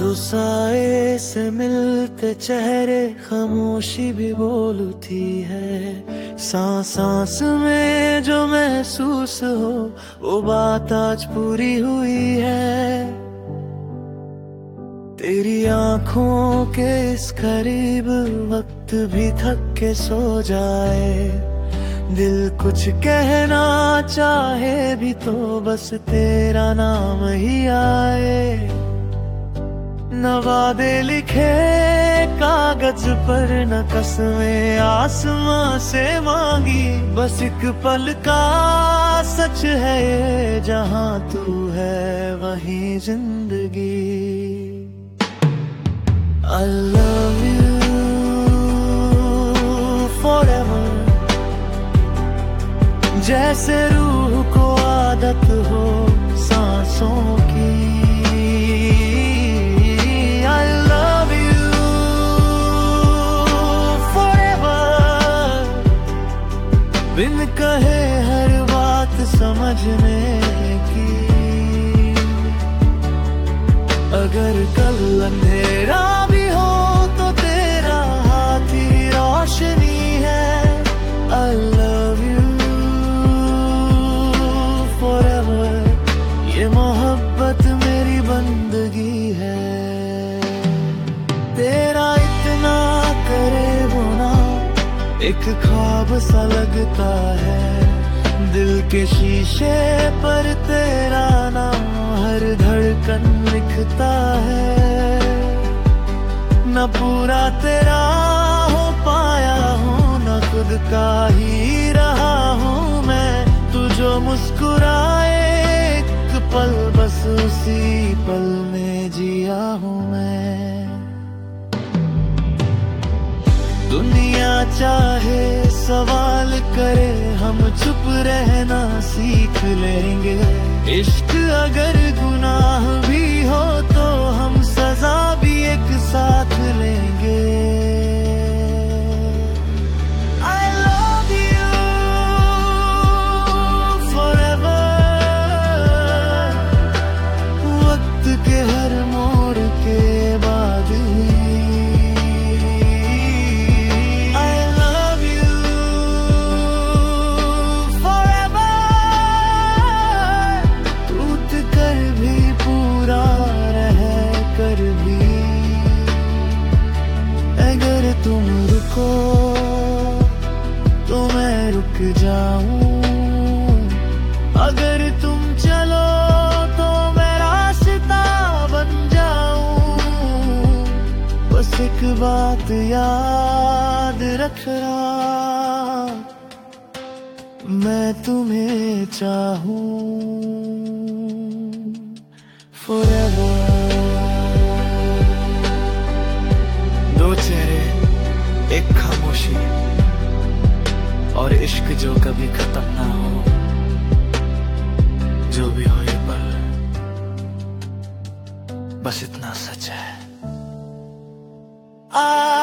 साए से मिलते चेहरे खामोशी भी बोलती है। सांस सांस में जो महसूस हो वो बात आज पूरी हुई है। तेरी आंखों के इस करीब वक्त भी थक के सो जाए। दिल कुछ कहना चाहे भी तो बस तेरा नाम ही आए। न वादे लिखे कागज पर न कसमें आसमां से मांगी। बस एक पल का सच है ये, जहां तू है वहीं जिंदगी। I love you forever, जैसे रूह को आदत हो सांसों की। I love you forever, बिन कहे हर बात समझने की। अगर कल अंधेरा भी हो तो तेरा हाथ ही रोशनी है। I love you forever, ये मोहब्बत मेरी बंदगी है। तेरा इतना करीब होना एक ख्वाब सा लगता है। दिल के शीशे पर तेरा नाम हर धड़कन लिखता है। न पूरा तेरा हो पाया हूँ, न खुद का ही रहा हूँ मैं। तू जो मुस्कुराए एक पल, बस उसी पल में जिया हूँ मैं। दुनिया चाहे सवाल करे, हम चुप रहना सीख लेंगे। इश्क अगर गुनाह भी हो तो हम सजा भी एक साथ लेंगे। I love you forever, वक्त के हर मोड़ के बाद ही। तुम रुको तो मैं रुक जाऊं, अगर तुम चलो तो मैं रास्ता बन जाऊं। बस एक बात याद रखना, मैं तुम्हें चाहूं forever। दो चेहरे एक खामोशी, और इश्क जो कभी खत्म ना हो। जो भी हो ये पल, बस इतना सच है।